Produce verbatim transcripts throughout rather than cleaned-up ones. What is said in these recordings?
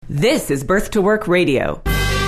This is Birth to Work Radio.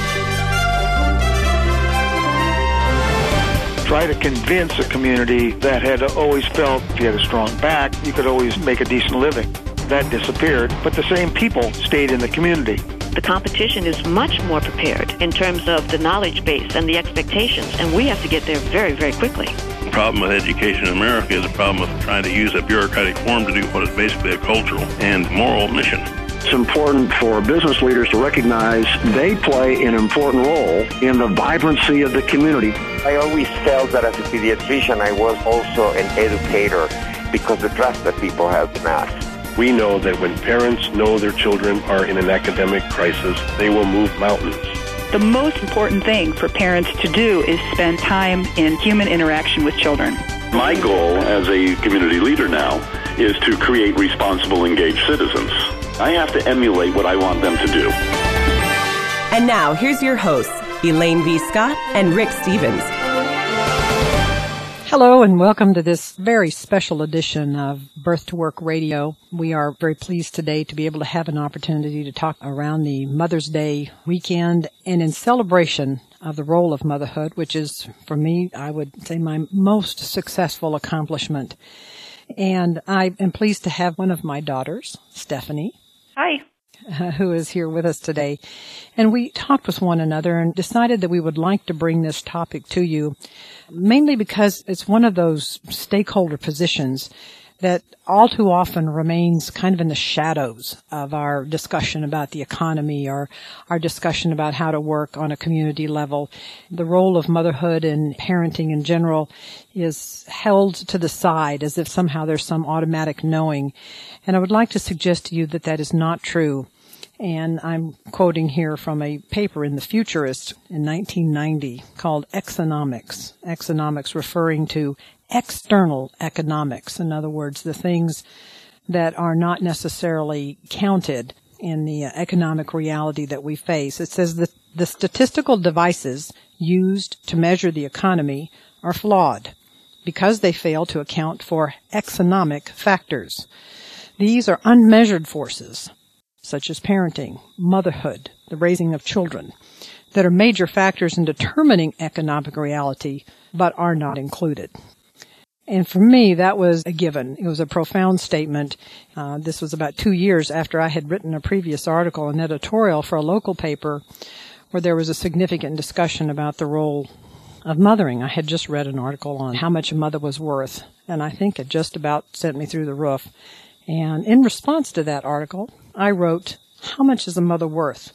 Try to convince a community that had always felt if you had a strong back, you could always make a decent living. That disappeared, but the same people stayed in the community. The competition is much more prepared in terms of the knowledge base and the expectations, and we have to get there very, very quickly. The problem with education in America is a problem of trying to use a bureaucratic form to do what is basically a cultural and moral mission. It's important for business leaders to recognize they play an important role in the vibrancy of the community. I always felt that as a pediatrician, I was also an educator because the trust that people have in us. We know that when parents know their children are in an academic crisis, they will move mountains. The most important thing for parents to do is spend time in human interaction with children. My goal as a community leader now is to create responsible, engaged citizens. I have to emulate what I want them to do. And now, here's your hosts, Elaine V. Scott and Rick Stevens. Hello and welcome to this very special edition of Birth to Work Radio. We are very pleased today to be able to have an opportunity to talk around the Mother's Day weekend and in celebration of the role of motherhood, which is, for me, I would say my most successful accomplishment. And I am pleased to have one of my daughters, Stephanie. Hi. Uh, who is here with us today. And we talked with one another and decided that we would like to bring this topic to you, mainly because it's one of those stakeholder positions that all too often remains kind of in the shadows of our discussion about the economy or our discussion about how to work on a community level. The role of motherhood and parenting in general is held to the side as if somehow there's some automatic knowing. And I would like to suggest to you that that is not true. And I'm quoting here from a paper in The Futurist in nineteen ninety called Exonomics. Exonomics referring to external economics. In other words, the things that are not necessarily counted in the economic reality that we face. It says that the statistical devices used to measure the economy are flawed because they fail to account for exonomic factors. These are unmeasured forces, such as parenting, motherhood, the raising of children, that are major factors in determining economic reality, but are not included. And for me, that was a given. It was a profound statement. Uh, this was about two years after I had written a previous article, an editorial for a local paper, where there was a significant discussion about the role of mothering. I had just read an article on how much a mother was worth, and I think it just about sent me through the roof. And in response to that article, I wrote, "How much is a mother worth?"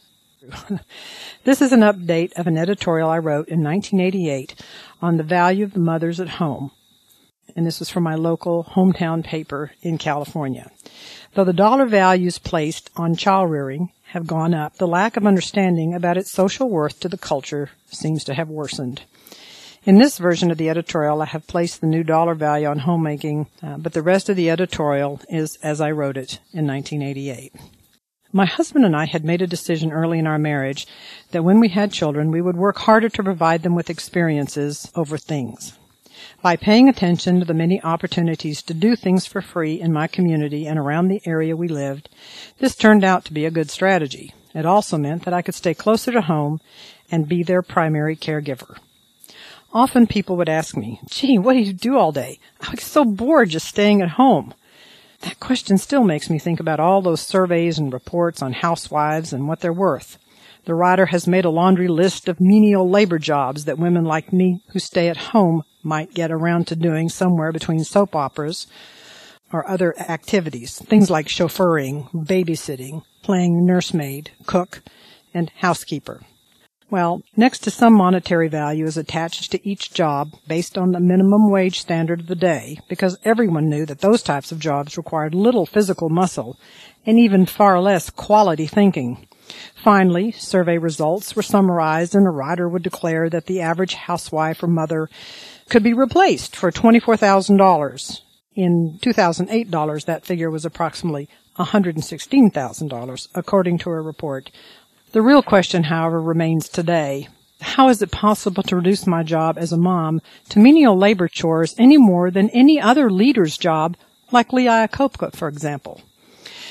This is an update of an editorial I wrote in nineteen eighty-eight on the value of the mothers at home. And this was from my local hometown paper in California. Though the dollar values placed on child rearing have gone up, the lack of understanding about its social worth to the culture seems to have worsened. In this version of the editorial, I have placed the new dollar value on homemaking, uh, but the rest of the editorial is as I wrote it in nineteen eighty-eight. My husband and I had made a decision early in our marriage that when we had children, we would work harder to provide them with experiences over things. By paying attention to the many opportunities to do things for free in my community and around the area we lived, this turned out to be a good strategy. It also meant that I could stay closer to home and be their primary caregiver. Often people would ask me, "Gee, what do you do all day? I was so bored just staying at home." That question still makes me think about all those surveys and reports on housewives and what they're worth. The writer has made a laundry list of menial labor jobs that women like me who stay at home might get around to doing somewhere between soap operas or other activities, things like chauffeuring, babysitting, playing nursemaid, cook, and housekeeper. Well, next to some monetary value is attached to each job based on the minimum wage standard of the day, because everyone knew that those types of jobs required little physical muscle and even far less quality thinking. Finally, survey results were summarized and a writer would declare that the average housewife or mother could be replaced for twenty-four thousand dollars. In two thousand eight dollars, that figure was approximately one hundred sixteen thousand dollars, according to a report. The real question, however, remains today. How is it possible to reduce my job as a mom to menial labor chores any more than any other leader's job, like Lee Iacocca, for example?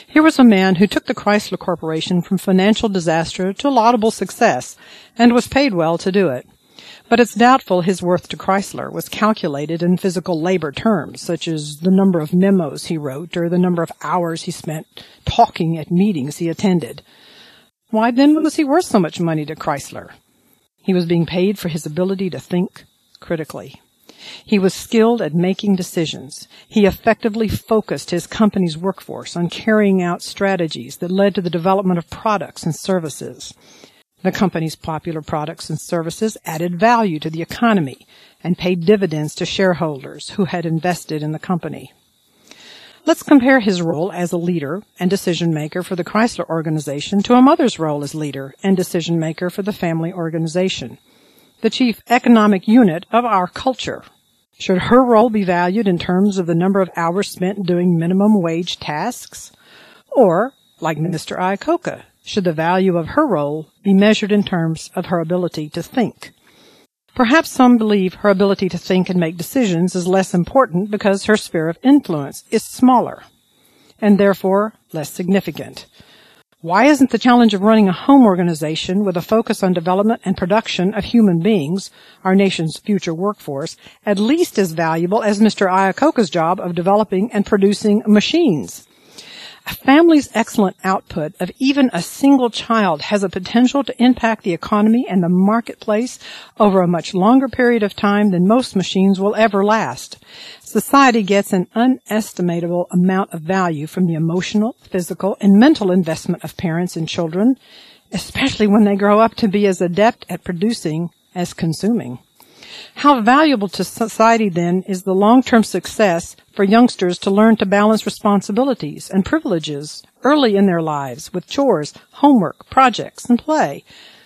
Here was a man who took the Chrysler Corporation from financial disaster to laudable success and was paid well to do it. But it's doubtful his worth to Chrysler was calculated in physical labor terms, such as the number of memos he wrote or the number of hours he spent talking at meetings he attended. Why then was he worth so much money to Chrysler? He was being paid for his ability to think critically. He was skilled at making decisions. He effectively focused his company's workforce on carrying out strategies that led to the development of products and services. The company's popular products and services added value to the economy and paid dividends to shareholders who had invested in the company. Let's compare his role as a leader and decision-maker for the Chrysler organization to a mother's role as leader and decision-maker for the family organization, the chief economic unit of our culture. Should her role be valued in terms of the number of hours spent doing minimum wage tasks? Or, like Mister Iacocca, should the value of her role be measured in terms of her ability to think? Perhaps some believe her ability to think and make decisions is less important because her sphere of influence is smaller and therefore less significant. Why isn't the challenge of running a home organization with a focus on development and production of human beings, our nation's future workforce, at least as valuable as Mister Iacocca's job of developing and producing machines? A family's excellent output of even a single child has a potential to impact the economy and the marketplace over a much longer period of time than most machines will ever last. Society gets an unestimable amount of value from the emotional, physical, and mental investment of parents in children, especially when they grow up to be as adept at producing as consuming. How valuable to society, then, is the long-term success for youngsters to learn to balance responsibilities and privileges early in their lives with chores, homework, projects, and play?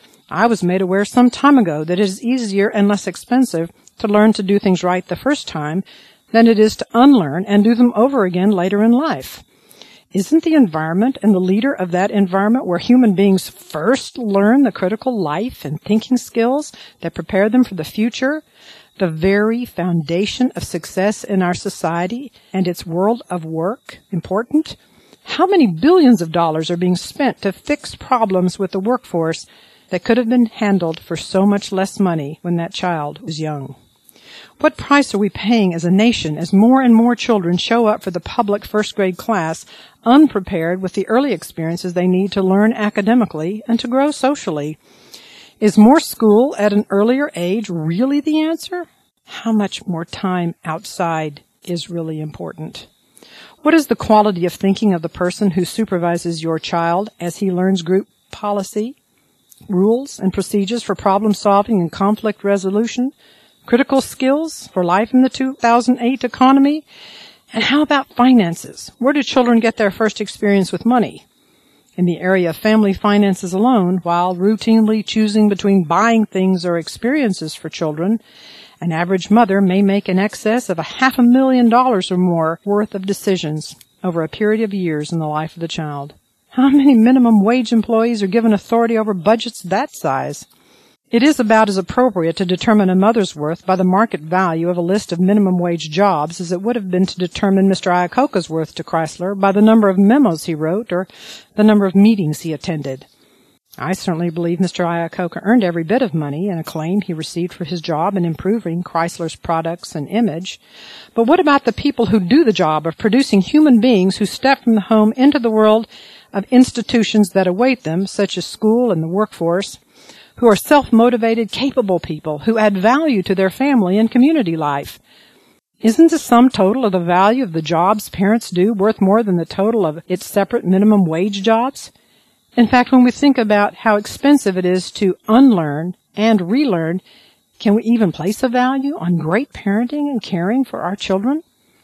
I was made aware some time ago that it is easier and less expensive to learn to do things right the first time than it is to unlearn and do them over again later in life. Isn't the environment and the leader of that environment where human beings first learn the critical life and thinking skills that prepare them for the future the very foundation of success in our society and its world of work important? How many billions of dollars are being spent to fix problems with the workforce that could have been handled for so much less money when that child was young? What price are we paying as a nation as more and more children show up for the public first grade class unprepared with the early experiences they need to learn academically and to grow socially? Is more school at an earlier age really the answer? How much more time outside is really important? What is the quality of thinking of the person who supervises your child as he learns group policy, rules, and procedures for problem solving and conflict resolution, critical skills for life in the two thousand eight economy? And how about finances? Where do children get their first experience with money? In the area of family finances alone, while routinely choosing between buying things or experiences for children, an average mother may make in excess of a half a million dollars or more worth of decisions over a period of years in the life of the child. How many minimum wage employees are given authority over budgets that size? It is about as appropriate to determine a mother's worth by the market value of a list of minimum wage jobs as it would have been to determine Mister Iacocca's worth to Chrysler by the number of memos he wrote or the number of meetings he attended. I certainly believe Mister Iacocca earned every bit of money and acclaim he received for his job in improving Chrysler's products and image. But what about the people who do the job of producing human beings who step from the home into the world of institutions that await them, such as school and the workforce, who are self-motivated, capable people who add value to their family and community life? Isn't the sum total of the value of the jobs parents do worth more than the total of its separate minimum wage jobs? In fact, when we think about how expensive it is to unlearn and relearn, can we even place a value on great parenting and caring for our children?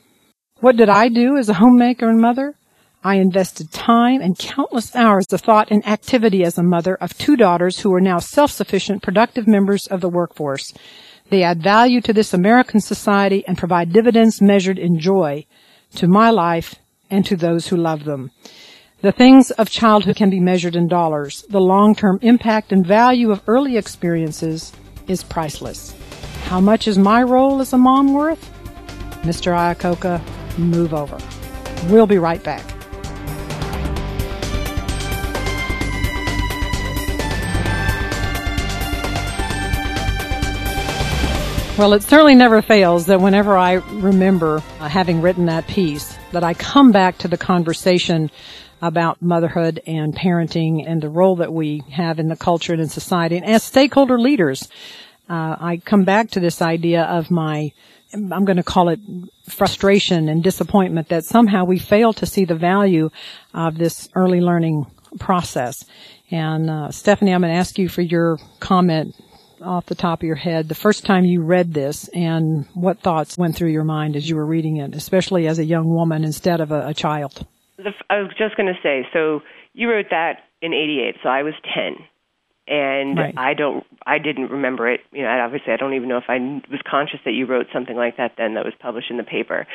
What did I do as a homemaker and mother? I invested time and countless hours of thought and activity as a mother of two daughters who are now self-sufficient, productive members of the workforce. They add value to this American society and provide dividends measured in joy to my life and to those who love them. The things of childhood can be measured in dollars. The long-term impact and value of early experiences is priceless. How much is my role as a mom worth? Mister Iacocca, move over. We'll be right back. Well, it certainly never fails that whenever I remember uh, having written that piece, that I come back to the conversation about motherhood and parenting and the role that we have in the culture and in society. And as stakeholder leaders, uh, I come back to this idea of my, I'm going to call it frustration and disappointment that somehow we fail to see the value of this early learning process. And uh, Stephanie, I'm going to ask you for your comment off the top of your head, the first time you read this, and what thoughts went through your mind as you were reading it, especially as a young woman instead of a, a child. The, I was just going to say, so you wrote that in eighty-eight, so I was ten, and right. I don't, I didn't remember it. You know, obviously, I don't even know if I was conscious that you wrote something like that then that was published in the paper.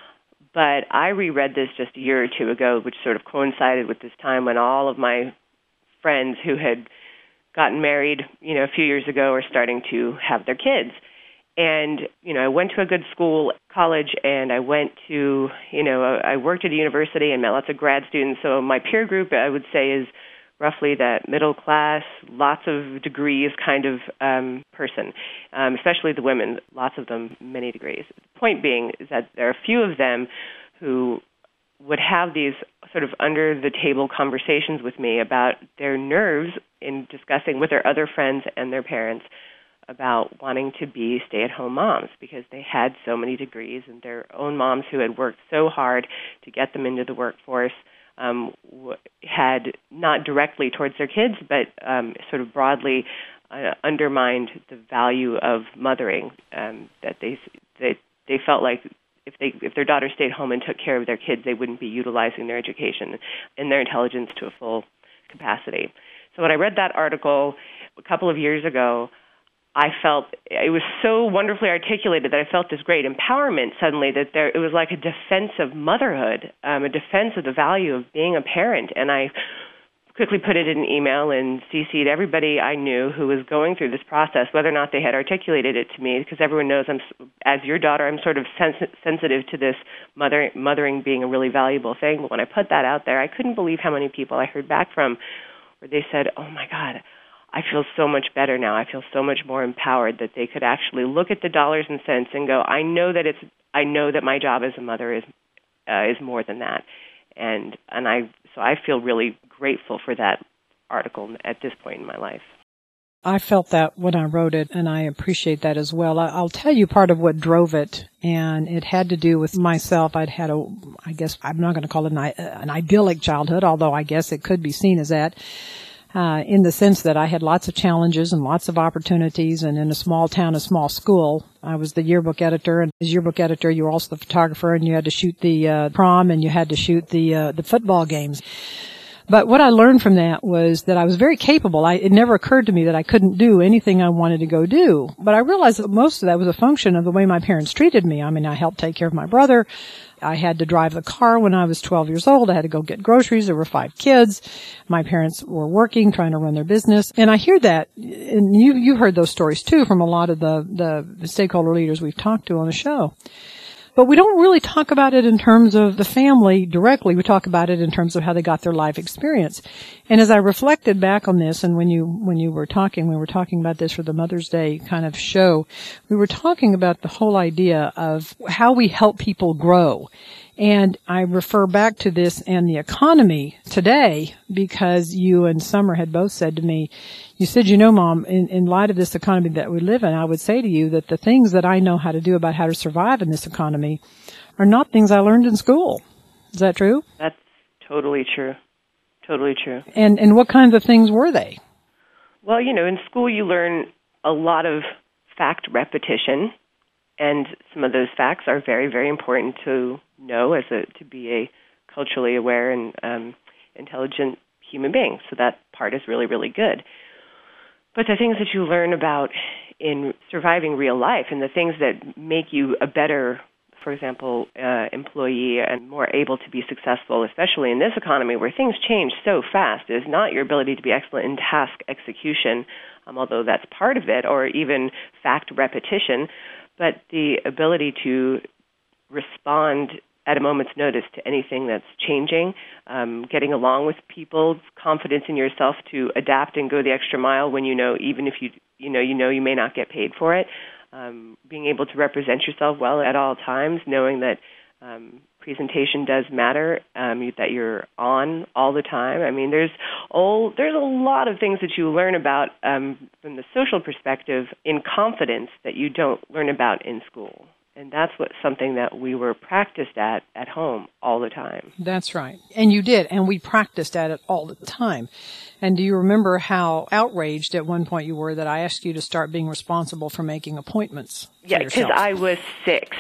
But I reread this just a year or two ago, which sort of coincided with this time when all of my friends who had gotten married, you know, a few years ago are starting to have their kids. And, you know, I went to a good school, college, and I went to, you know, I worked at a university and met lots of grad students. So my peer group, I would say, is roughly that middle class, lots of degrees kind of um, person, um, especially the women, lots of them, many degrees. The point being is that there are a few of them who would have these sort of under-the-table conversations with me about their nerves in discussing with their other friends and their parents about wanting to be stay-at-home moms because they had so many degrees and their own moms who had worked so hard to get them into the workforce um, w- had not directly towards their kids but um, sort of broadly uh, undermined the value of mothering, um, that they, they they felt like if they if their daughter stayed home and took care of their kids, they wouldn't be utilizing their education and their intelligence to a full capacity. So when I read that article a couple of years ago, I felt it was so wonderfully articulated that I felt this great empowerment suddenly that there it was like a defense of motherhood, um, a defense of the value of being a parent. And I quickly put it in an email and C C'd everybody I knew who was going through this process, whether or not they had articulated it to me, because everyone knows I'm, as your daughter, I'm sort of sens- sensitive to this mother, mothering being a really valuable thing. But when I put that out there, I couldn't believe how many people I heard back from where they said, oh, my God, I feel so much better now. I feel so much more empowered that they could actually look at the dollars and cents and go, I know that it's, I know that my job as a mother is uh, is more than that. And and I so I feel really grateful for that article at this point in my life. I felt that when I wrote it, and I appreciate that as well. I'll tell you part of what drove it, and it had to do with myself. I'd had a, I guess I'm not going to call it an, an idyllic childhood, although I guess it could be seen as that. Uh, in the sense that I had lots of challenges and lots of opportunities, and in a small town, a small school, I was the yearbook editor, and as yearbook editor, you were also the photographer, and you had to shoot the uh, prom, and you had to shoot the uh, the football games. But what I learned from that was that I was very capable. I, it never occurred to me that I couldn't do anything I wanted to go do. But I realized that most of that was a function of the way my parents treated me. I mean, I helped take care of my brother. I had to drive the car when I was twelve years old. I had to go get groceries. There were five kids. My parents were working, trying to run their business. And I hear that, and you, you've heard those stories too from a lot of the, the stakeholder leaders we've talked to on the show. But we don't really talk about it in terms of the family directly. We talk about it in terms of how they got their life experience. And as I reflected back on this, and when you, when you were talking, we were talking about this for the Mother's Day kind of show, we were talking about the whole idea of how we help people grow. And I refer back to this and the economy today because you and Summer had both said to me, you said, you know, Mom, in, in light of this economy that we live in, I would say to you that the things that I know how to do about how to survive in this economy are not things I learned in school. Is that true? That's totally true. Totally true. And and what kinds of things were they? Well, you know, in school you learn a lot of fact repetition, and some of those facts are very, very important to know as a to be a culturally aware and um, intelligent human being. So that part is really, really good. But the things that you learn about in surviving real life and the things that make you a better, for example, uh, employee and more able to be successful, especially in this economy where things change so fast, is not your ability to be excellent in task execution, um, although that's part of it, or even fact repetition, but the ability to respond at a moment's notice to anything that's changing, um, getting along with people, confidence in yourself to adapt and go the extra mile when you know, even if you you know you know you may not get paid for it, um, being able to represent yourself well at all times, knowing that um, presentation does matter, um, that you're on all the time. I mean, there's all, there's a lot of things that you learn about um, from the social perspective in confidence that you don't learn about in school. And that's what something that we were practiced at at home all the time. That's right. And you did, and we practiced at it all the time. And do you remember how outraged at one point you were that I asked you to start being responsible for making appointments? Yeah, because I was six.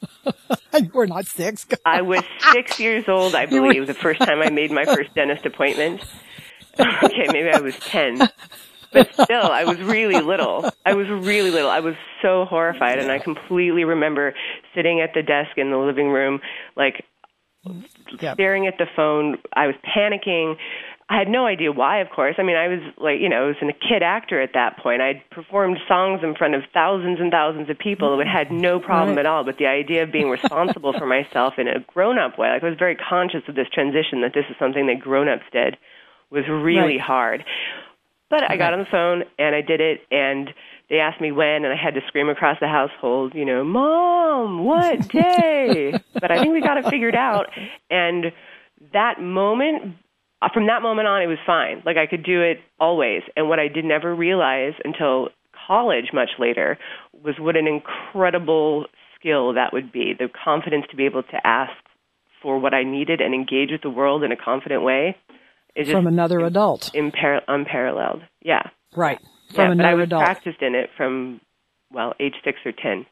You were not six. I was six years old, I believe, were... the first time I made my first dentist appointment. Okay, maybe I was ten. But still, I was really little. I was really little. I was so horrified, and I completely remember sitting at the desk in the living room, like, yep. staring at the phone. I was panicking. I had no idea why, of course. I mean, I was like, you know, I was a kid actor at that point. I'd performed songs in front of thousands and thousands of people. It had no problem right. at all. But the idea of being responsible for myself in a grown-up way, like I was very conscious of this transition, that this is something that grown-ups did, was really right. hard. But I got on the phone, and I did it, and they asked me when, and I had to scream across the household, you know, Mom, what day? But I think we got it figured out. And that moment, from that moment on, it was fine. Like, I could do it always. And what I did never realize until college, much later, was what an incredible skill that would be, the confidence to be able to ask for what I needed and engage with the world in a confident way. It's from another adult. Impar- unparalleled. Yeah. Right. From yeah, another I was adult. practiced in it from, well, age six or ten.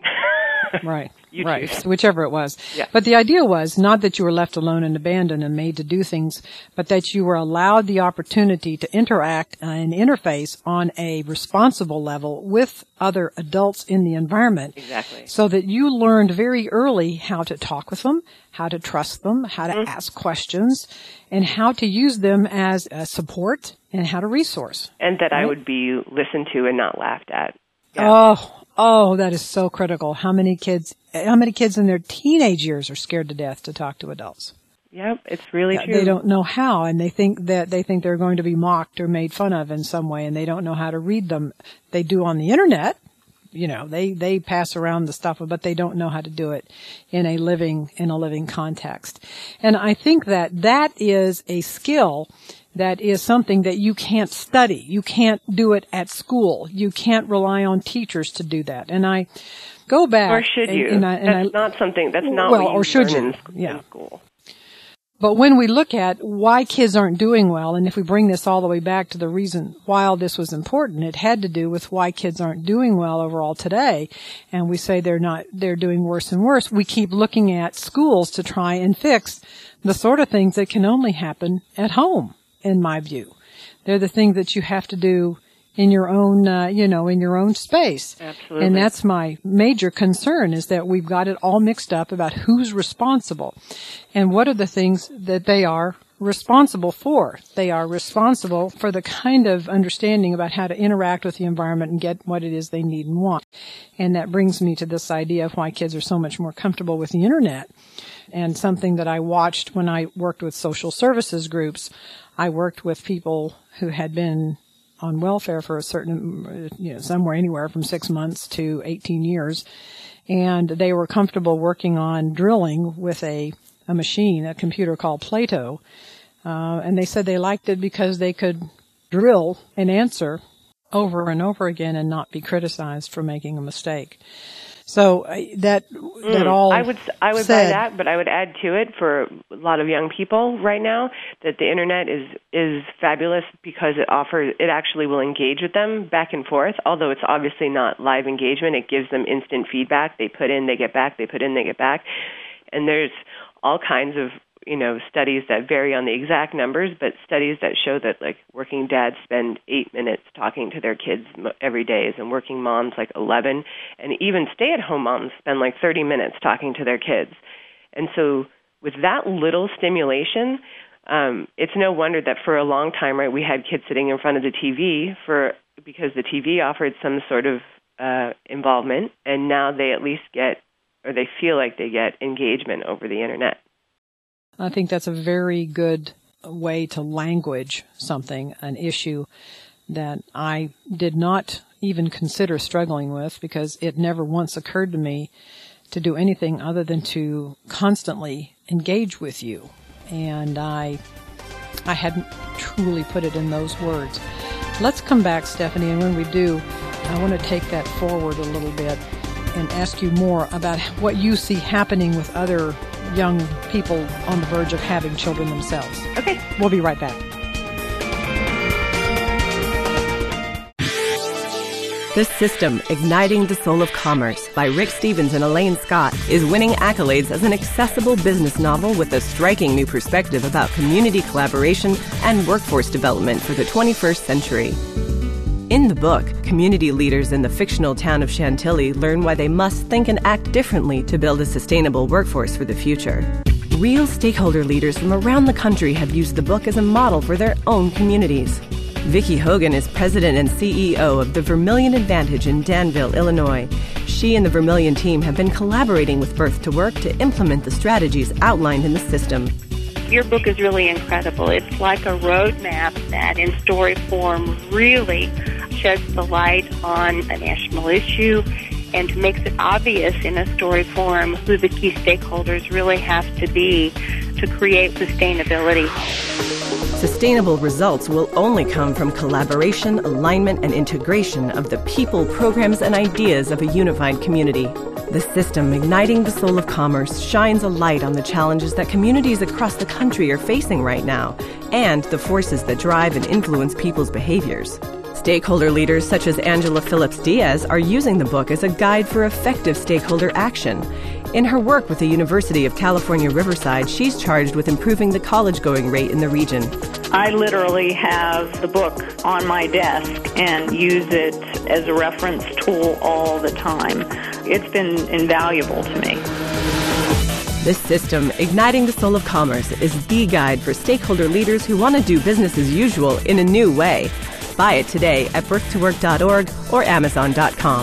Right. You right. choose. Whichever it was. Yeah. But the idea was not that you were left alone and abandoned and made to do things, but that you were allowed the opportunity to interact and interface on a responsible level with other adults in the environment. Exactly. So that you learned very early how to talk with them, how to trust them, how to mm-hmm. ask questions, and how to use them as a support and how to resource. And that right? I would be listened to and not laughed at. Yeah. Oh. Oh, that is so critical. How many kids, how many kids in their teenage years are scared to death to talk to adults? Yep, it's really yeah, true. They don't know how, and they think that they think they're going to be mocked or made fun of in some way, and they don't know how to read them. They do on the internet. You know, they, they pass around the stuff, but they don't know how to do it in a living, in a living context. And I think that that is a skill that is something that you can't study. You can't do it at school. You can't rely on teachers to do that. And I go back. Or should you? And, and I, and that's I, not something, that's not well, what you or should learn you? in, yeah. in school. But when we look at why kids aren't doing well, and if we bring this all the way back to the reason why all this was important, it had to do with why kids aren't doing well overall today. And we say they're not, they're doing worse and worse. We keep looking at schools to try and fix the sort of things that can only happen at home, in my view. They're the things that you have to do in your own, uh, you know, in your own space. Absolutely. And that's my major concern, is that we've got it all mixed up about who's responsible and what are the things that they are responsible for. They are responsible for the kind of understanding about how to interact with the environment and get what it is they need and want. And that brings me to this idea of why kids are so much more comfortable with the internet. And something that I watched when I worked with social services groups, I worked with people who had been on welfare for a certain, you know, somewhere anywhere from six months to eighteen years. And they were comfortable working on drilling with a, a machine, a computer called Plato. Uh, and they said they liked it because they could drill an answer over and over again and not be criticized for making a mistake. So uh, that that mm, all I would I would said, buy that, but I would add to it for a lot of young people right now that the internet is is fabulous because it offers it actually will engage with them back and forth. Although it's obviously not live engagement, it gives them instant feedback. They put in, they get back. They put in, they get back. And there's all kinds of you know, studies that vary on the exact numbers, but studies that show that, like, working dads spend eight minutes talking to their kids every day, and working moms, like, eleven, and even stay-at-home moms spend, like, thirty minutes talking to their kids. And so with that little stimulation, um, it's no wonder that for a long time, right, we had kids sitting in front of the T V for because the T V offered some sort of uh, involvement, and now they at least get, or they feel like they get engagement over the internet. I think that's a very good way to language something, an issue that I did not even consider struggling with, because it never once occurred to me to do anything other than to constantly engage with you. And I I hadn't truly put it in those words. Let's come back, Stephanie, and when we do, I want to take that forward a little bit and ask you more about what you see happening with other young people on the verge of having children themselves. Okay. We'll be right back. The System, Igniting the Soul of Commerce by Rick Stevens and Elaine Scott is winning accolades as an accessible business novel with a striking new perspective about community collaboration and workforce development for the twenty-first century. In the book, community leaders in the fictional town of Chantilly learn why they must think and act differently to build a sustainable workforce for the future. Real stakeholder leaders from around the country have used the book as a model for their own communities. Vicki Hogan is president and C E O of the Vermilion Advantage in Danville, Illinois. She and the Vermilion team have been collaborating with Birth to Work to implement the strategies outlined in the system. Your book is really incredible. It's like a roadmap that in story form really sheds the light on a national issue and makes it obvious in a story form who the key stakeholders really have to be to create sustainability. Sustainable results will only come from collaboration, alignment, and integration of the people, programs, and ideas of a unified community. The System, Igniting the Soul of Commerce, shines a light on the challenges that communities across the country are facing right now and the forces that drive and influence people's behaviors. Stakeholder leaders such as Angela Phillips Diaz are using the book as a guide for effective stakeholder action. In her work with the University of California, Riverside, she's charged with improving the college-going rate in the region. I literally have the book on my desk and use it as a reference tool all the time. It's been invaluable to me. The System, Igniting the Soul of Commerce, is the guide for stakeholder leaders who want to do business as usual in a new way. Buy it today at birth to work dot org or amazon dot com.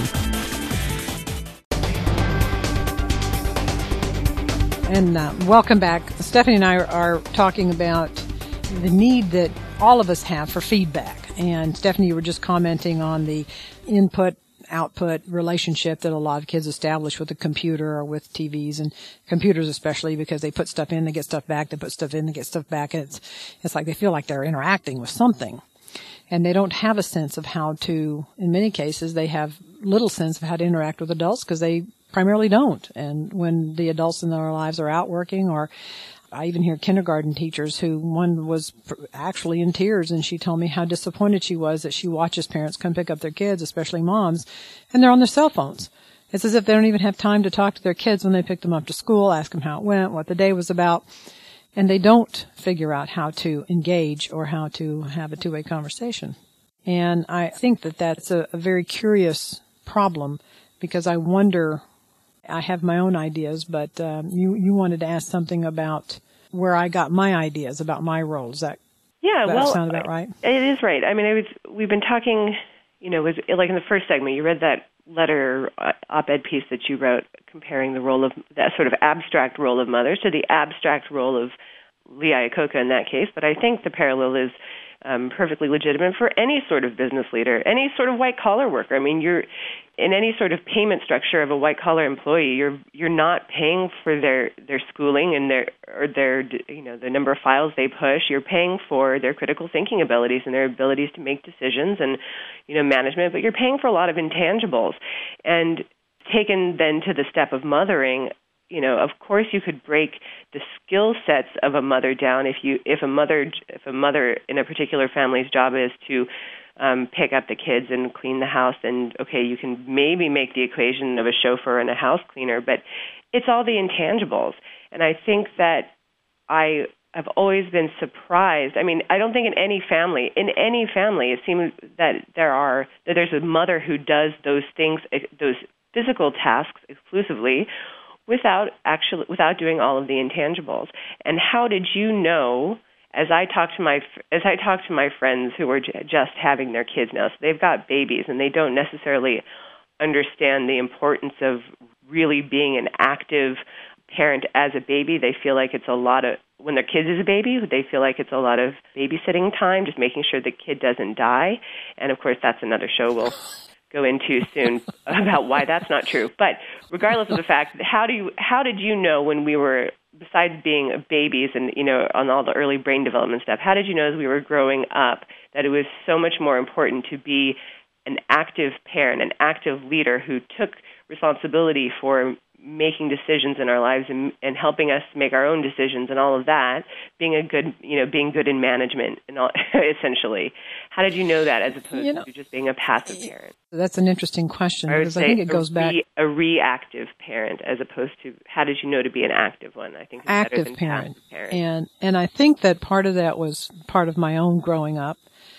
And uh, welcome back. Stephanie and I are, are talking about the need that all of us have for feedback. And Stephanie, you were just commenting on the input-output relationship that a lot of kids establish with a computer or with T Vs, and computers especially, because they put stuff in, they get stuff back, they put stuff in, they get stuff back, and it's, it's like they feel like they're interacting with something. And they don't have a sense of how to, in many cases, they have little sense of how to interact with adults because they primarily don't. And when the adults in their lives are out working, or I even hear kindergarten teachers who, one was actually in tears, and she told me how disappointed she was that she watches parents come pick up their kids, especially moms, and they're on their cell phones. It's as if they don't even have time to talk to their kids when they pick them up to school, ask them how it went, what the day was about. And they don't figure out how to engage or how to have a two-way conversation. And I think that that's a, a very curious problem, because I wonder, I have my own ideas, but um, you, you wanted to ask something about where I got my ideas about my role. Does that, yeah, that well, sound about right? It is right. I mean, I was, we've been talking, you know, was like in the first segment, you read that letter uh, op-ed piece that you wrote comparing the role of that sort of abstract role of mothers to the abstract role of Lee Iacocca in that case. But I think the parallel is um, perfectly legitimate for any sort of business leader, any sort of white-collar worker. I mean, you're in any sort of payment structure of a white-collar employee, you're you're not paying for their, their schooling and their or their you know the number of files they push. You're paying for their critical thinking abilities and their abilities to make decisions and you know management. But you're paying for a lot of intangibles. And taken then to the step of mothering, you know, of course you could break the skill sets of a mother down if you if a mother if a mother in a particular family's job is to Um, pick up the kids and clean the house, and okay, you can maybe make the equation of a chauffeur and a house cleaner, but it's all the intangibles. And I think that I have always been surprised. I mean, I don't think in any family, in any family, it seems that there are that there's a mother who does those things, those physical tasks exclusively, without actually without doing all of the intangibles. And how did you know? As I talk to my as I talk to my friends who are j- just having their kids now, so they've got babies and they don't necessarily understand the importance of really being an active parent as a baby. They feel like it's a lot of when their kid is a baby, they feel like it's a lot of babysitting time, just making sure the kid doesn't die. And of course, that's another show we'll go into soon about why that's not true. But regardless of the fact, how do you, how did you know when we were, besides being babies and, you know, on all the early brain development stuff, how did you know as we were growing up that it was so much more important to be an active parent, an active leader who took responsibility for making decisions in our lives and, and helping us make our own decisions and all of that, being a good, you know, being good in management and all, essentially. How did you know that as opposed you know, to just being a passive parent? That's an interesting question I because I think it goes re, back. A reactive parent as opposed to how did you know to be an active one? I think it's active better than parent. passive parent. And, and I think that part of that was part of my own growing up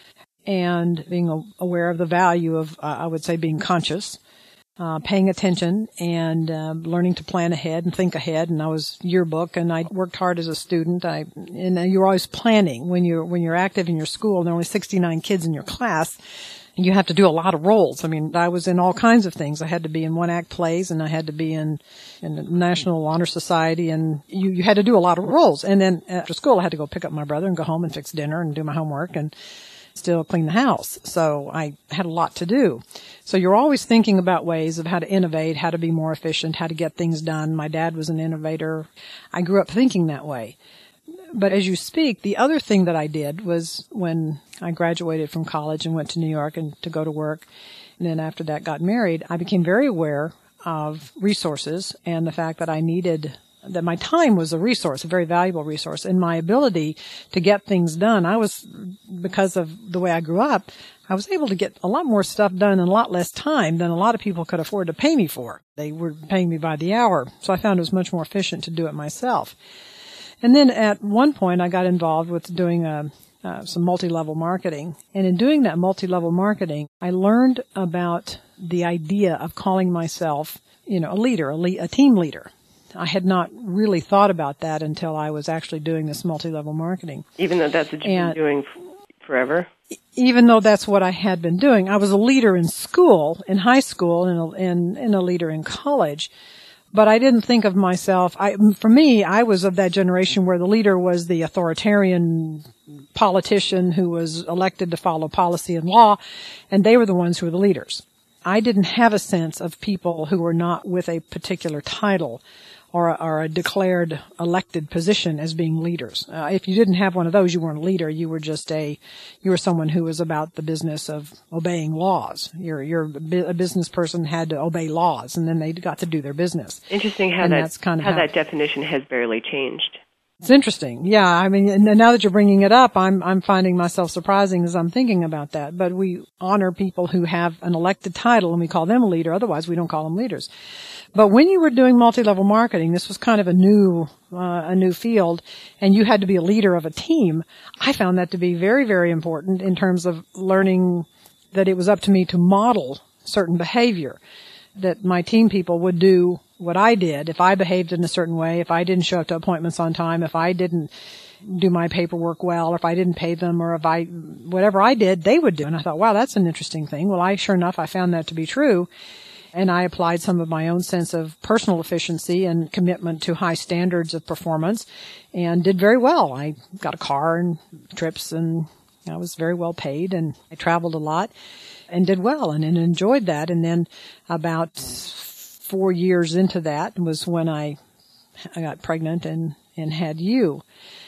and being aware of the value of, uh, I would say, being conscious. Uh, paying attention and uh, learning to plan ahead and think ahead. And I was yearbook, and I worked hard as a student. I and you're always planning when you're when you're active in your school. There are only sixty-nine kids in your class, and you have to do a lot of roles. I mean, I was in all kinds of things. I had to be in one act plays, and I had to be in in the National Honor Society, and you you had to do a lot of roles. And then after school, I had to go pick up my brother and go home and fix dinner and do my homework and still clean the house. So I had a lot to do. So you're always thinking about ways of how to innovate, how to be more efficient, how to get things done. My dad was an innovator. I grew up thinking that way. But as you speak, the other thing that I did was when I graduated from college and went to New York and to go to work, and then after that got married, I became very aware of resources and the fact that I needed that my time was a resource, a very valuable resource, and my ability to get things done. I was, because of the way I grew up, I was able to get a lot more stuff done in a lot less time than a lot of people could afford to pay me for. They were paying me by the hour, so I found it was much more efficient to do it myself. And then at one point, I got involved with doing a, uh, some multi-level marketing. And in doing that multi-level marketing, I learned about the idea of calling myself, you know, a leader, a, le- a team leader. I had not really thought about that until I was actually doing this multi-level marketing. Even though that's what you've and, been doing forever? Even though that's what I had been doing. I was a leader in school, in high school, and a, and, and a leader in college. But I didn't think of myself, I, for me, I was of that generation where the leader was the authoritarian politician who was elected to follow policy and law, and they were the ones who were the leaders. I didn't have a sense of people who were not with a particular title or a, or a declared elected position as being leaders. Uh, if you didn't have one of those, you weren't a leader. You were just a, you were someone who was about the business of obeying laws. You're, you're a business person had to obey laws, and then they got to do their business. Interesting how, and that, that's kind of how, how that definition has barely changed. It's interesting. Yeah, I mean, and now that you're bringing it up, I'm I'm finding myself surprising as I'm thinking about that. But we honor people who have an elected title, and we call them a leader. Otherwise, we don't call them leaders. But when you were doing multi-level marketing, this was kind of a new uh, a new field, and you had to be a leader of a team. I found that to be very, very important in terms of learning that it was up to me to model certain behavior, that my team people would do what I did. If I behaved in a certain way, if I didn't show up to appointments on time, if I didn't do my paperwork well, or if I didn't pay them, or if I, whatever I did, they would do. And I thought, wow, that's an interesting thing. Well, I, sure enough, I found that to be true. And I applied some of my own sense of personal efficiency and commitment to high standards of performance and did very well. I got a car and trips, and I was very well paid, and I traveled a lot and did well and, and enjoyed that. And then about four years into that was when I, I got pregnant and, and had you.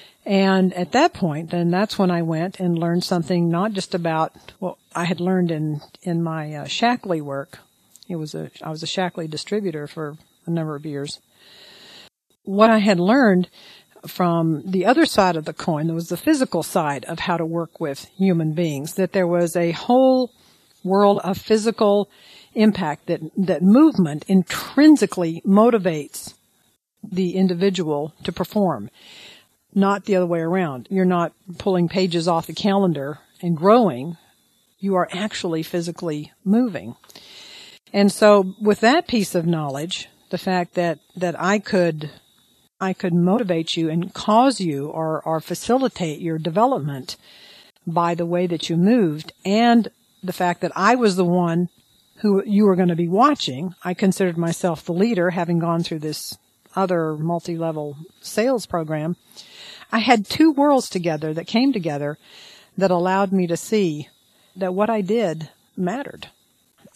And at that point, then that's when I went and learned something not just about what I had learned in, in my uh, Shaklee work. It was a, I was a Shaklee distributor for a number of years. What I had learned from the other side of the coin, there was the physical side of how to work with human beings, that there was a whole world of physical impact, that that movement intrinsically motivates the individual to perform, not the other way around. You're not pulling pages off the calendar and growing. You are actually physically moving. And so with that piece of knowledge, the fact that, that I could, I could motivate you and cause you or, or facilitate your development by the way that you moved, and the fact that I was the one who you were going to be watching, I considered myself the leader, having gone through this other multi-level sales program. I had two worlds together that came together that allowed me to see that what I did mattered.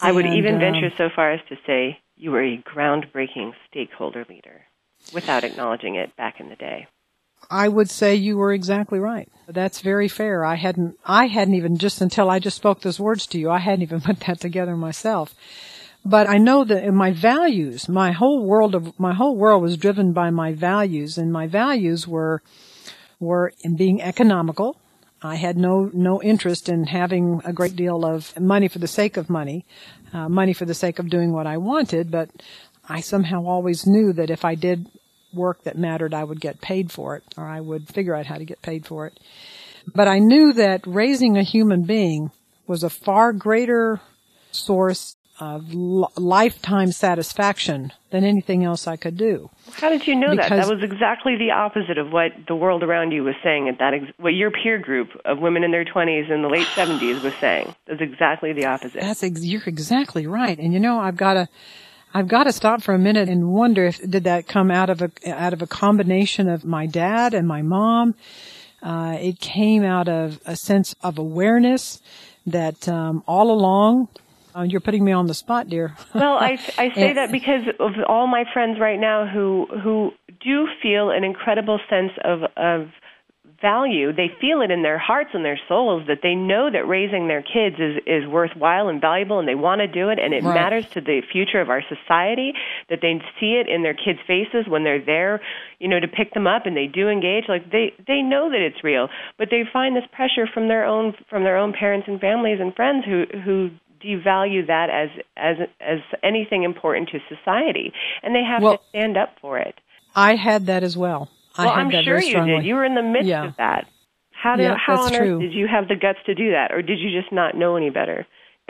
I would and, even um, venture so far as to say you were a groundbreaking stakeholder leader without acknowledging it back in the day. I would say you were exactly right. That's very fair. I hadn't, I hadn't even, just until I just spoke those words to you, I hadn't even put that together myself. But I know that in my values, my whole world of, my whole world was driven by my values, and my values were, were in being economical. I had no, no interest in having a great deal of money for the sake of money, uh, money for the sake of doing what I wanted, but I somehow always knew that if I did work that mattered, I would get paid for it, or I would figure out how to get paid for it. But I knew that raising a human being was a far greater source of l- lifetime satisfaction than anything else I could do. How did you know because that? That was exactly the opposite of what the world around you was saying at that, ex- what your peer group of women in their twenties in the late seventies was saying. That's exactly the opposite. That's ex- you're exactly right. And you know, I've got to I've got to stop for a minute and wonder if did that come out of a out of a combination of my dad and my mom. Uh, it came out of a sense of awareness that um, all along. Uh, you're putting me on the spot, dear. Well, I I say and, that because of all my friends right now who who do feel an incredible sense of of value. They feel it in their hearts and their souls that they know that raising their kids is, is worthwhile and valuable, and they want to do it, and it right. matters to the future of our society, that they see it in their kids' faces when they're there, you know, to pick them up, and they do engage. Like, they, they know that it's real, but they find this pressure from their own from their own parents and families and friends who who devalue that as as as anything important to society, and they have well, to stand up for it. I had that as well. Well, I had I'm that sure very you strongly. did. You were in the midst yeah. of that. How did yeah, how on true. earth did you have the guts to do that, or did you just not know any better?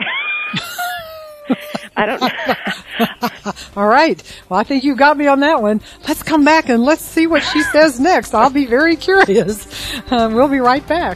I don't know. All right. Well, I think you got me on that one. Let's come back and let's see what she says next. I'll be very curious. Uh, we'll be right back.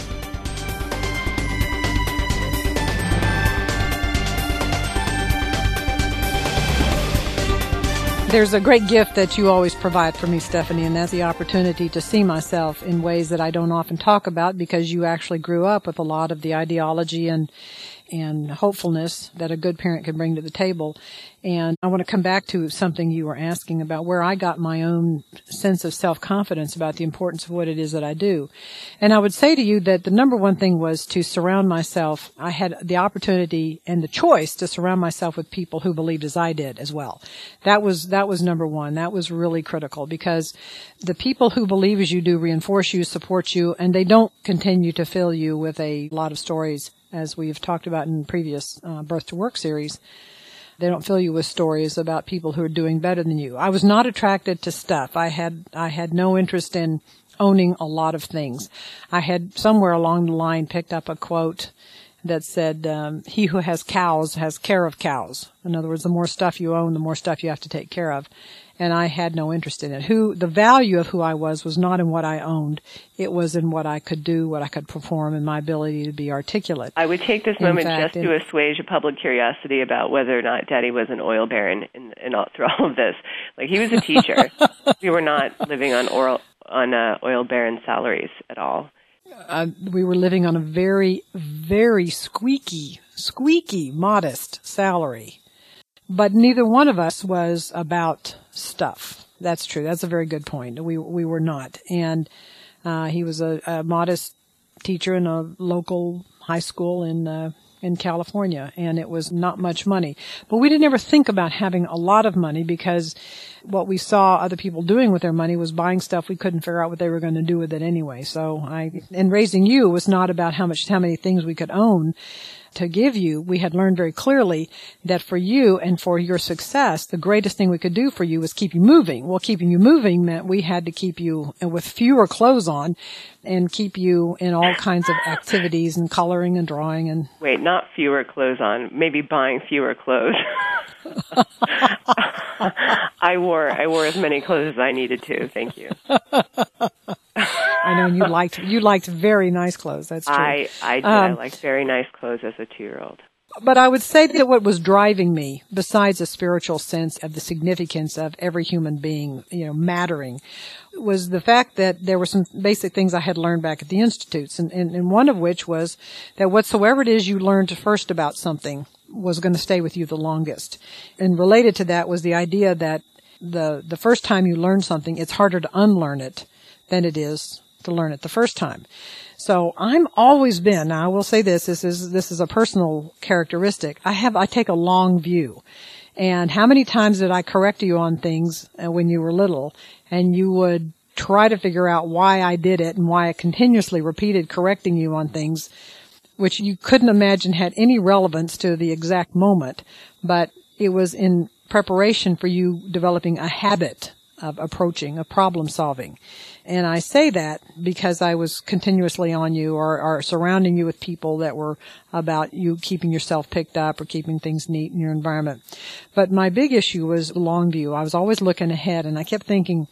There's a great gift that you always provide for me, Stephanie, and that's the opportunity to see myself in ways that I don't often talk about, because you actually grew up with a lot of the ideology and and hopefulness that a good parent can bring to the table. And I want to come back to something you were asking about, where I got my own sense of self-confidence about the importance of what it is that I do. And I would say to you that the number one thing was to surround myself. I had the opportunity and the choice to surround myself with people who believed as I did as well. That was, that was number one. That was really critical, because the people who believe as you do reinforce you, support you, and they don't continue to fill you with a lot of stories, as we've talked about in previous uh, Birth to Work series. They don't fill you with stories about people who are doing better than you. I was not attracted to stuff. I had, I had no interest in owning a lot of things. I had somewhere along the line picked up a quote that said, um, he who has cows has care of cows. In other words, the more stuff you own, the more stuff you have to take care of. And I had no interest in it. Who, the value of who I was was not in what I owned. It was in what I could do, what I could perform, and my ability to be articulate. I would take this in moment fact, just to in, assuage a public curiosity about whether or not Daddy was an oil baron in, in all, through all of this. Like, he was a teacher. We were not living on oil, on uh, oil baron salaries at all. Uh, we were living on a very, very squeaky, squeaky, modest salary. But neither one of us was about stuff. That's true. That's a very good point. We we were not. And uh he was a, a modest teacher in a local high school in uh, in California, and it was not much money. But we didn't ever think about having a lot of money, because what we saw other people doing with their money was buying stuff we couldn't figure out what they were going to do with it anyway. So I, and raising you was not about how much, how many things we could own to give you. We had learned very clearly that for you and for your success, the greatest thing we could do for you was keep you moving. Well, keeping you moving meant we had to keep you with fewer clothes on and keep you in all kinds of activities and coloring and drawing and... Wait, not fewer clothes on, maybe buying fewer clothes. I wore, I wore as many clothes as I needed to, thank you. I know you liked you liked very nice clothes. That's true. I I did. Um, I liked very nice clothes as a two-year-old. But I would say that what was driving me, besides a spiritual sense of the significance of every human being, you know, mattering, was the fact that there were some basic things I had learned back at the institutes, and, and, and one of which was that whatsoever it is you learned first about something was going to stay with you the longest. And related to that was the idea that the the first time you learn something, it's harder to unlearn it than it is to learn it the first time. So I'm always been, now I will say this, this is this is a personal characteristic. I have I take a long view. And how many times did I correct you on things when you were little, and you would try to figure out why I did it and why I continuously repeated correcting you on things which you couldn't imagine had any relevance to the exact moment, but it was in preparation for you developing a habit of approaching, of problem solving. And I say that because I was continuously on you or, or surrounding you with people that were about you keeping yourself picked up or keeping things neat in your environment. But my big issue was long view. I was always looking ahead, and I kept thinking,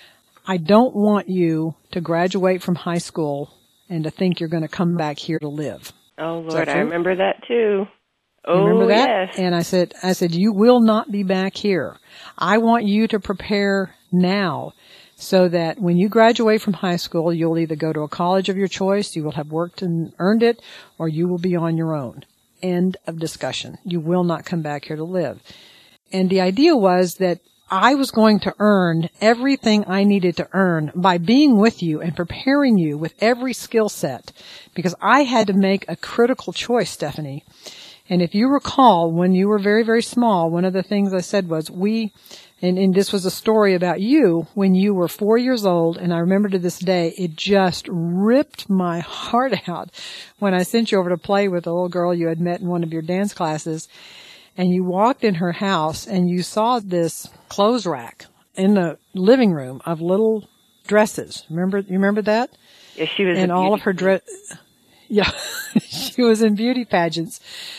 I don't want you to graduate from high school and to think you're going to come back here to live. Oh, Lord, I remember that too. Oh, you remember that? Yes. And I said, I said, you will not be back here. I want you to prepare now so that when you graduate from high school, you'll either go to a college of your choice, you will have worked and earned it, or you will be on your own. End of discussion. You will not come back here to live. And the idea was that I was going to earn everything I needed to earn by being with you and preparing you with every skill set, because I had to make a critical choice, Stephanie. And if you recall, when you were very, very small, one of the things I said was we, and, and this was a story about you when you were four years old, and I remember to this day, it just ripped my heart out when I sent you over to play with a little girl you had met in one of your dance classes. And you walked in her house and you saw this clothes rack in the living room of little dresses. Remember, you remember that? Yeah, she was. And all of her dress. Yeah, she was in beauty pageants.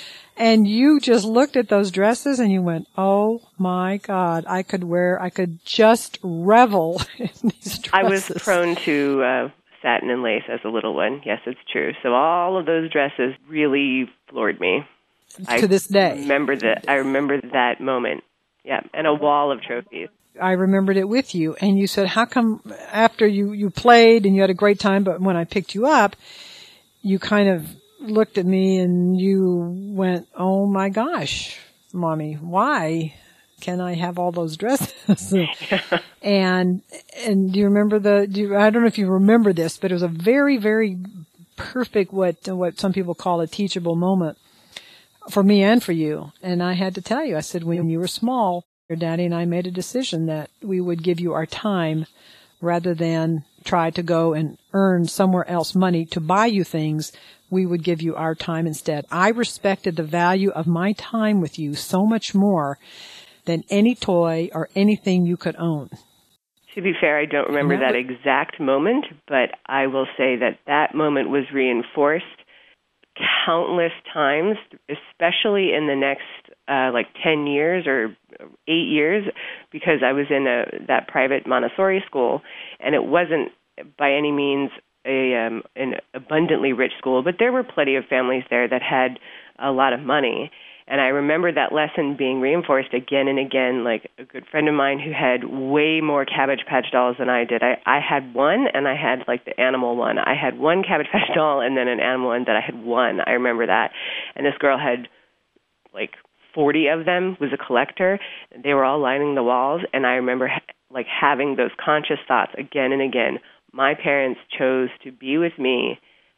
And you just looked at those dresses and you went, "Oh my God, I could wear, I could just revel in these dresses." I was prone to uh, satin and lace as a little one. Yes, it's true. So all of those dresses really floored me. To I this day. Remember that, I remember that moment. Yeah, and a wall of trophies. I remembered it with you, and you said, how come after you, you played and you had a great time, but when I picked you up, you kind of looked at me and you went, oh my gosh, Mommy, why can I have all those dresses? and and do you remember the, do you, I don't know if you remember this, but it was a very, very perfect, what what some people call a teachable moment for me and for you. And I had to tell you, I said, when you were small, your daddy and I made a decision that we would give you our time rather than try to go and earn somewhere else money to buy you things. We would give you our time instead. I respected the value of my time with you so much more than any toy or anything you could own. To be fair, I don't remember that exact moment, but I will say that that moment was reinforced countless times, especially in the next uh, like ten years or eight years, because I was in a that private Montessori school, and it wasn't by any means a um, an abundantly rich school, but there were plenty of families there that had a lot of money. And I remember that lesson being reinforced again and again. Like a good friend of mine who had way more Cabbage Patch dolls than I did. I, I had one, and I had like the animal one. I had one Cabbage Patch doll and then an animal one that I had one. I remember that. And this girl had like forty of them, was a collector. They were all lining the walls. And I remember like having those conscious thoughts again and again. My parents chose to be with me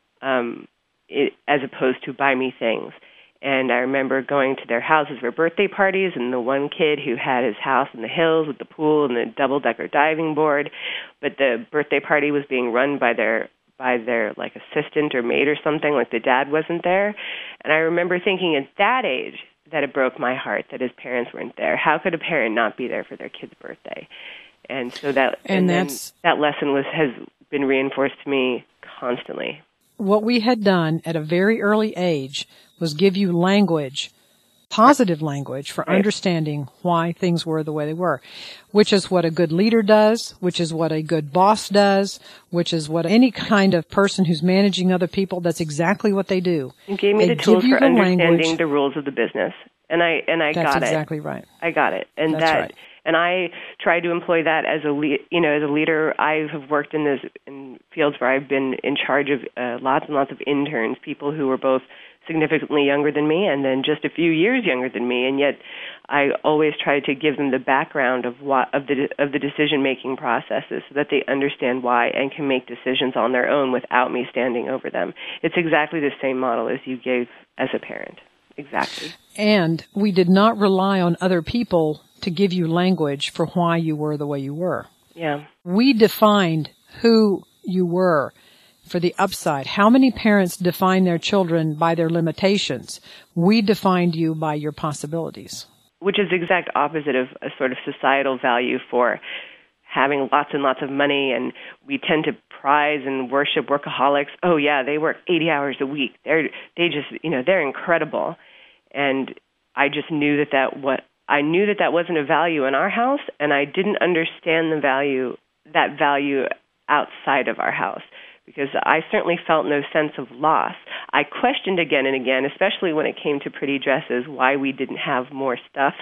um, it, as opposed to buy me things. And I remember going to their houses for birthday parties, and the one kid who had his house in the hills with the pool and the double-decker diving board, but the birthday party was being run by their by their like assistant or maid or something, like the dad wasn't there. And I remember thinking at that age that it broke my heart that his parents weren't there. How could a parent not be there for their kid's birthday? And so that and, and that's that lesson was has been reinforced to me constantly. What we had done at a very early age was give you language, positive language, for right. understanding why things were the way they were, which is what a good leader does, which is what a good boss does, which is what any kind of person who's managing other people, that's exactly what they do. You gave me they the tools for the understanding language. the rules of the business, and I and I that's got exactly it. That's exactly right. I got it, and that's that. Right. And I try to employ that as a le- you know as a leader. I have worked in this in fields where I've been in charge of uh, lots and lots of interns, people who were both significantly younger than me and then just a few years younger than me, and yet I always try to give them the background of what of the of the decision-making processes so that they understand why and can make decisions on their own without me standing over them. It's exactly the same model as you gave as a parent. Exactly. And we did not rely on other people to give you language for why you were the way you were. Yeah. We defined who you were. For the upside, how many parents define their children by their limitations? We defined you by your possibilities. Which is the exact opposite of a sort of societal value for having lots and lots of money, and we tend to prize and worship workaholics. Oh yeah, they work eighty hours a week. They're they just you know they're incredible, and I just knew that that what I knew that that wasn't a value in our house, and I didn't understand the value that value outside of our house. Because I certainly felt no sense of loss. I questioned again and again, especially when it came to pretty dresses, why we didn't have more stuff.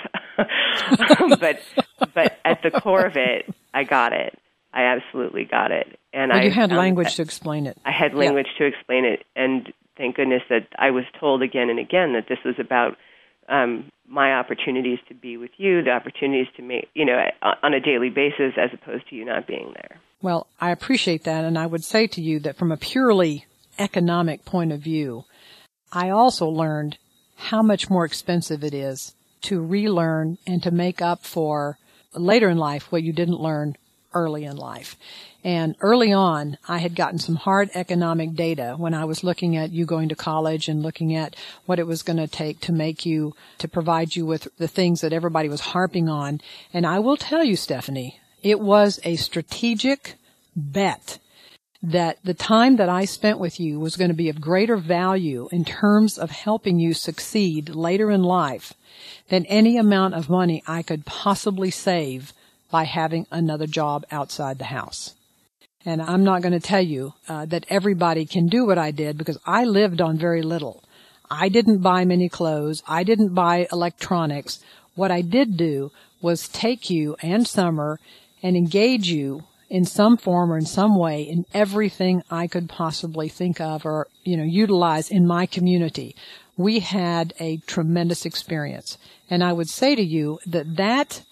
but but at the core of it, I got it. I absolutely got it. And well, I you had language to explain it. I had language yeah. to explain it, and thank goodness that I was told again and again that this was about um, my opportunities to be with you, the opportunities to make, you know, on a daily basis, as opposed to you not being there. Well, I appreciate that, and I would say to you that from a purely economic point of view, I also learned how much more expensive it is to relearn and to make up for later in life what you didn't learn early in life. And early on, I had gotten some hard economic data when I was looking at you going to college and looking at what it was going to take to make you, to provide you with the things that everybody was harping on. And I will tell you, Stephanie, it was a strategic bet that the time that I spent with you was going to be of greater value in terms of helping you succeed later in life than any amount of money I could possibly save by having another job outside the house. And I'm not going to tell you uh, that everybody can do what I did, because I lived on very little. I didn't buy many clothes. I didn't buy electronics. What I did do was take you and Summer and engage you in some form or in some way in everything I could possibly think of or, you know, utilize in my community. We had a tremendous experience. And I would say to you that that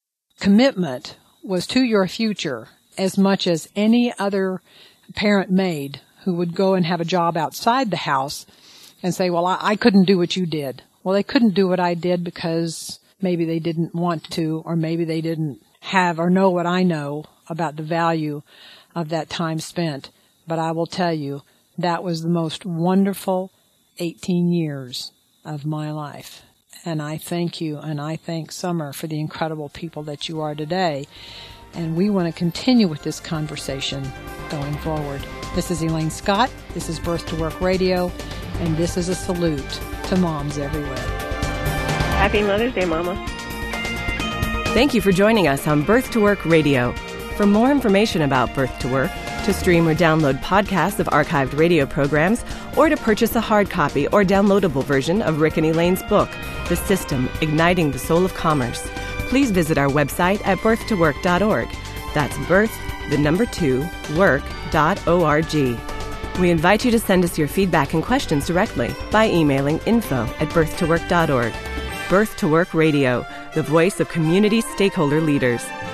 commitment was to your future as much as any other parent made who would go and have a job outside the house and say, well, I, I couldn't do what you did. Well, they couldn't do what I did because maybe they didn't want to, or maybe they didn't have or know what I know about the value of that time spent. But I will tell you, that was the most wonderful eighteen years of my life. And I thank you, and I thank Summer for the incredible people that you are today. And we want to continue with this conversation going forward. This is Elaine Scott. This is Birth to Work Radio. And this is a salute to moms everywhere. Happy Mother's Day, Mama. Thank you for joining us on Birth to Work Radio. For more information about Birth to Work, to stream or download podcasts of archived radio programs, or to purchase a hard copy or downloadable version of Rick and Elaine's book, The System, Igniting the Soul of Commerce, please visit our website at birth to work dot org. That's birth, the number two, work dot org. We invite you to send us your feedback and questions directly by emailing info at birth to work dot org. Birth to Work Radio, the voice of community stakeholder leaders.